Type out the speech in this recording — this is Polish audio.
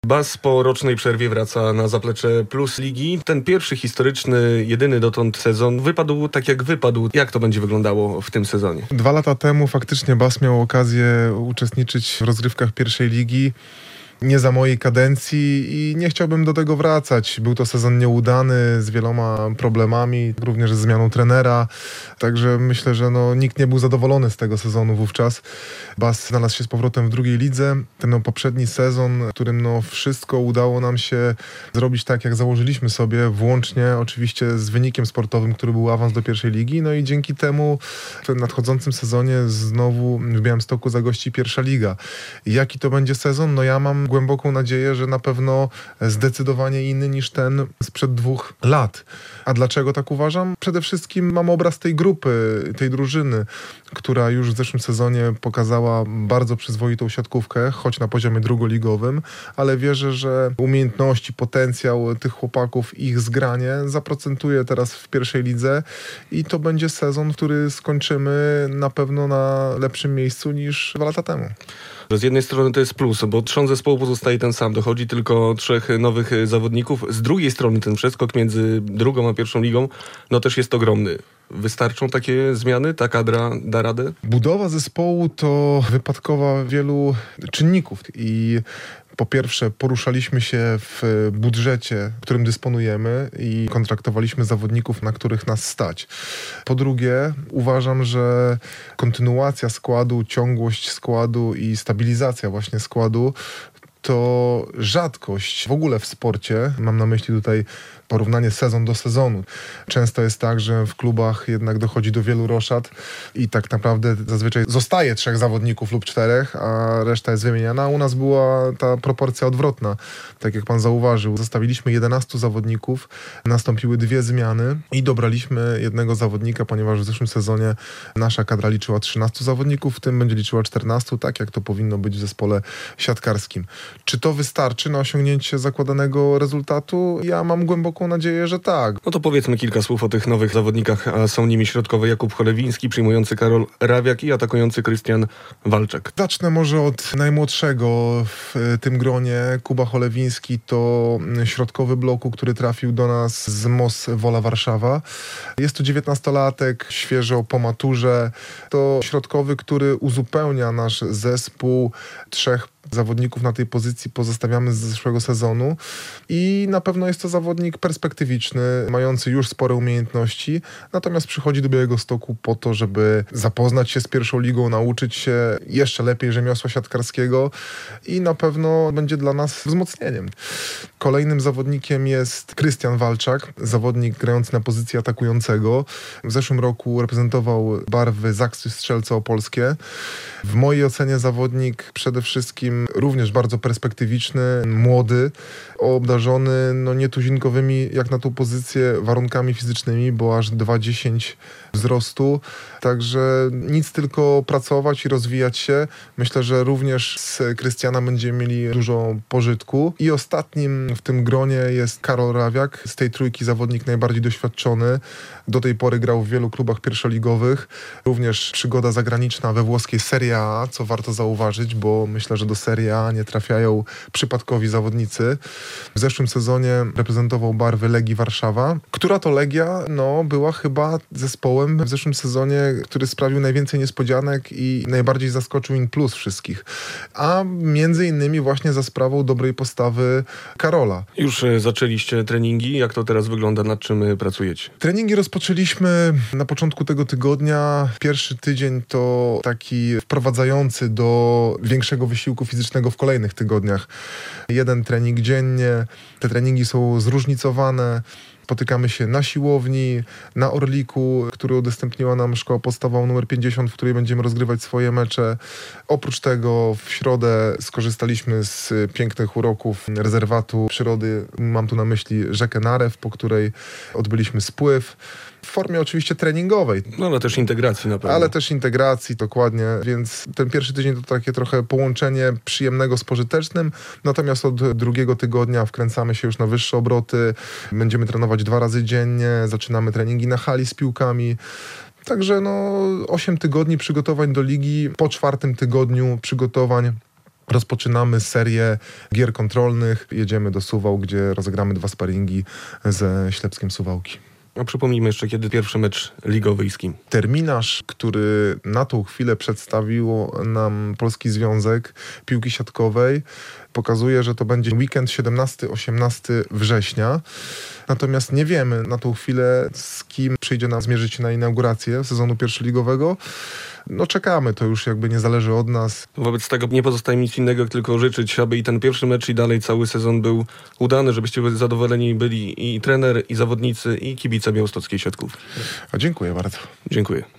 Bas po rocznej przerwie wraca na zaplecze Plus Ligi. Ten pierwszy historyczny, jedyny dotąd sezon wypadł tak jak wypadł. Jak to będzie wyglądało w tym sezonie? 2 lata temu faktycznie Bas miał okazję uczestniczyć w rozgrywkach pierwszej ligi. Nie za mojej kadencji i nie chciałbym do tego wracać. Był to sezon nieudany, z wieloma problemami, również z zmianą trenera. Także myślę, że nikt nie był zadowolony z tego sezonu wówczas. Bas znalazł się z powrotem w drugiej lidze. Ten poprzedni sezon, w którym wszystko udało nam się zrobić tak, jak założyliśmy sobie, włącznie oczywiście z wynikiem sportowym, który był awans do pierwszej ligi. I dzięki temu w nadchodzącym sezonie znowu w Białymstoku zagości pierwsza liga. Jaki to będzie sezon? Ja mam głęboką nadzieję, że na pewno zdecydowanie inny niż ten sprzed 2 lat. A dlaczego tak uważam? Przede wszystkim mam obraz tej grupy, tej drużyny, która już w zeszłym sezonie pokazała bardzo przyzwoitą siatkówkę, choć na poziomie drugoligowym, ale wierzę, że umiejętności, potencjał tych chłopaków, ich zgranie zaprocentuje teraz w pierwszej lidze i to będzie sezon, który skończymy na pewno na lepszym miejscu niż 2 lata temu. Z jednej strony to jest plus, bo trzon zespołu pozostaje ten sam, dochodzi tylko 3 nowych zawodników. Z drugiej strony ten przeskok między drugą a pierwszą ligą, też jest ogromny. Wystarczą takie zmiany? Ta kadra da radę? Budowa zespołu to wypadkowa wielu czynników i po pierwsze poruszaliśmy się w budżecie, którym dysponujemy i kontraktowaliśmy zawodników, na których nas stać. Po drugie, uważam, że kontynuacja składu, ciągłość składu i stabilizacja właśnie składu to rzadkość w ogóle w sporcie. Mam na myśli tutaj porównanie sezon do sezonu. Często jest tak, że w klubach jednak dochodzi do wielu roszad i tak naprawdę zazwyczaj zostaje 3 zawodników lub 4, a reszta jest wymieniana. U nas była ta proporcja odwrotna. Tak jak pan zauważył, zostawiliśmy 11 zawodników, nastąpiły 2 zmiany i dobraliśmy jednego zawodnika, ponieważ w zeszłym sezonie nasza kadra liczyła 13 zawodników, w tym będzie liczyła 14, tak jak to powinno być w zespole siatkarskim. Czy to wystarczy na osiągnięcie zakładanego rezultatu? Ja mam głęboką nadzieję, że tak. To powiedzmy kilka słów o tych nowych zawodnikach, a są nimi środkowy Jakub Cholewiński, przyjmujący Karol Rawiak i atakujący Krystian Walczak. Zacznę może od najmłodszego w tym gronie. Kuba Cholewiński to środkowy bloku, który trafił do nas z MOS Wola Warszawa. Jest to 19-latek, świeżo po maturze. To środkowy, który uzupełnia nasz zespół 3 zawodników na tej pozycji pozostawiamy z zeszłego sezonu i na pewno jest to zawodnik perspektywiczny, mający już spore umiejętności, natomiast przychodzi do Białegostoku po to, żeby zapoznać się z pierwszą ligą, nauczyć się jeszcze lepiej rzemiosła siatkarskiego i na pewno będzie dla nas wzmocnieniem. Kolejnym zawodnikiem jest Krystian Walczak, zawodnik grający na pozycji atakującego. W zeszłym roku reprezentował barwy Zaksy Strzelce Opolskie. W mojej ocenie zawodnik przede wszystkim również bardzo perspektywiczny, młody, obdarzony nietuzinkowymi jak na tą pozycję warunkami fizycznymi, bo aż 2,10 wzrostu. Także nic, tylko pracować i rozwijać się. Myślę, że również z Krystiana będziemy mieli dużo pożytku. I ostatnim w tym gronie jest Karol Rawiak. Z tej trójki zawodnik najbardziej doświadczony. Do tej pory grał w wielu klubach pierwszoligowych. Również przygoda zagraniczna we włoskiej Serie A, co warto zauważyć, bo myślę, że do Serie A nie trafiają przypadkowi zawodnicy. W zeszłym sezonie reprezentował barwy Legii Warszawa, która to Legia była chyba zespołem w zeszłym sezonie, który sprawił najwięcej niespodzianek i najbardziej zaskoczył in plus wszystkich. A między innymi właśnie za sprawą dobrej postawy Karola. Już zaczęliście treningi. Jak to teraz wygląda? Nad czym pracujecie? Treningi rozpoczęliśmy na początku tego tygodnia. Pierwszy tydzień to taki wprowadzający do większego wysiłku fizycznego w kolejnych tygodniach. 1 trening dziennie. Te treningi są zróżnicowane. Spotykamy się na siłowni, na Orliku, który udostępniła nam Szkoła Podstawowa nr 50, w której będziemy rozgrywać swoje mecze. Oprócz tego w środę skorzystaliśmy z pięknych uroków rezerwatu przyrody. Mam tu na myśli rzekę Narew, po której odbyliśmy spływ. W formie oczywiście treningowej. Ale też integracji na pewno. Ale też integracji, dokładnie. Więc ten pierwszy tydzień to takie trochę połączenie przyjemnego z pożytecznym. Natomiast od drugiego tygodnia wkręcamy się już na wyższe obroty. Będziemy trenować 2 razy dziennie. Zaczynamy treningi na hali z piłkami. Także 8 tygodni przygotowań do ligi. Po 4 tygodniu przygotowań rozpoczynamy serię gier kontrolnych. Jedziemy do Suwał, gdzie rozegramy 2 sparingi ze Ślepskiem Suwałki. A przypomnijmy jeszcze, kiedy pierwszy mecz ligowy i z kim. Terminarz, który na tą chwilę przedstawił nam Polski Związek Piłki Siatkowej, pokazuje, że to będzie weekend 17-18 września. Natomiast nie wiemy na tą chwilę, z kim przyjdzie nam zmierzyć się na inaugurację sezonu pierwszoligowego. No czekamy, to już jakby nie zależy od nas. Wobec tego nie pozostaje nic innego, jak tylko życzyć, aby i ten pierwszy mecz i dalej cały sezon był udany, żebyście zadowoleni byli i trener, i zawodnicy, i kibice białostockiej siatkówki. A dziękuję bardzo. Dziękuję.